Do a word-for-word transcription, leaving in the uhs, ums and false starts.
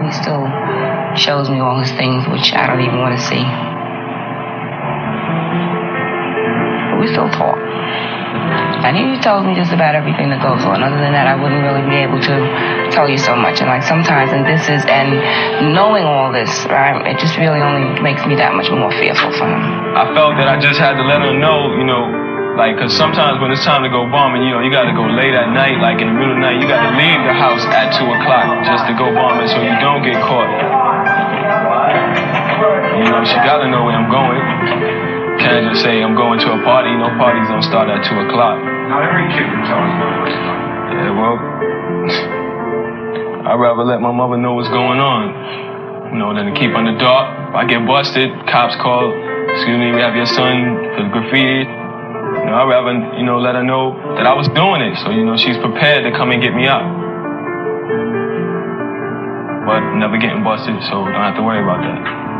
He still shows me all his things, which I don't even want to see. But we still talk. And he tells me just about everything that goes on. Other than that, I wouldn't really be able to tell you so much. And like sometimes, and this is, and knowing all this, right, it just really only makes me that much more fearful for him. I felt that I just had to let her know, you know, like, because sometimes when it's time to go bombing, you know, you got to go late at night, like in the middle of the night, you got to leave the house at two o'clock just to go bombing so you don't get caught. You know, she got to know where I'm going. Can't just say I'm going to a party. No parties don't start at two o'clock. Not every kid can tell us that. Yeah, well, I'd rather let my mother know what's going on, you know, than to keep on the dark. If I get busted, cops call, excuse me, we have your son for graffiti. You know, I'd rather, you know, let her know that I was doing it, so, you know, she's prepared to come and get me out. But never getting busted, so don't have to worry about that.